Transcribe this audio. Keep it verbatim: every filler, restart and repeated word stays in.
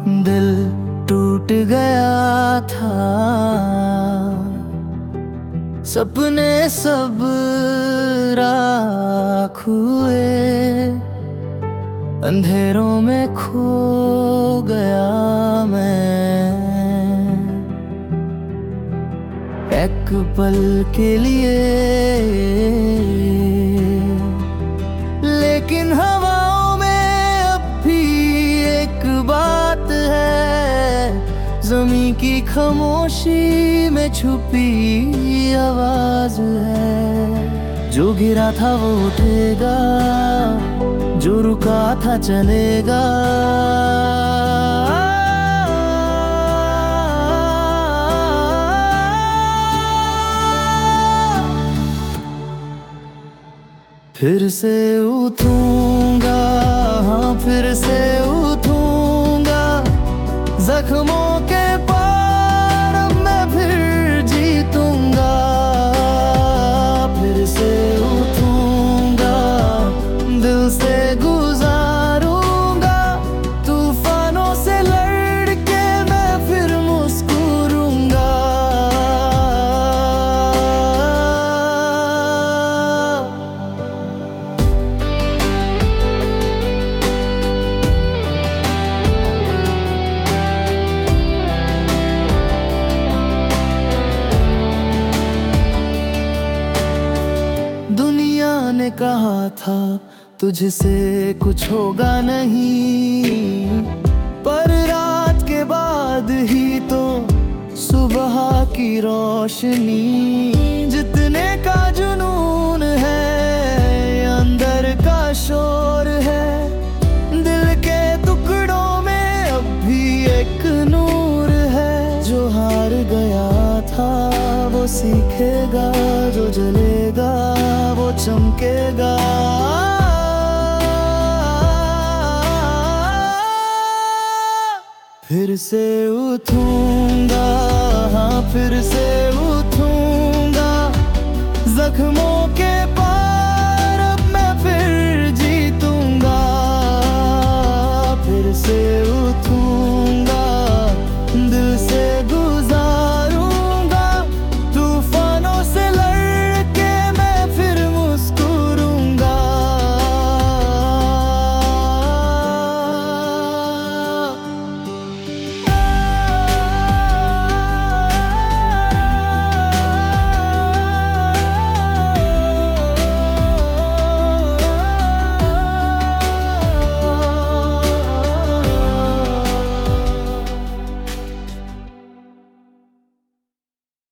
दिल टूट गया था, सपने सब राख हुए, अंधेरों में खो गया मैं। एक पल के लिए लेकिन हवाओं में अब भी एक बात है, ज़मीं की खामोशी में छुपी आवाज है। जो गिरा था वो उठेगा, जो रुका था चलेगा। फिर से उठूंगा, हाँ फिर से उठूंगा, जख्मों के पार अब मैं फिर जीतूंगा। फिर से उठूंगा, दिल से गुजारूंगा, तूफानों से लड़ के मैं फिर मुस्कुरूंगा। दुनिया ने कहा था तुझसे कुछ होगा नहीं, पर रात के बाद ही तो सुबह की रोशनी। जितने का जुनून है, अंदर का शोर है, दिल के टुकड़ों में अब भी एक नूर है। जो हार गया था वो सीखेगा, जो जलेगा वो चमकेगा। फिर से उठूंगा, हाँ फिर से उठूंगा, जख्मों के पार अब मैं फिर जीतूंगा। फिर से उठूंगा।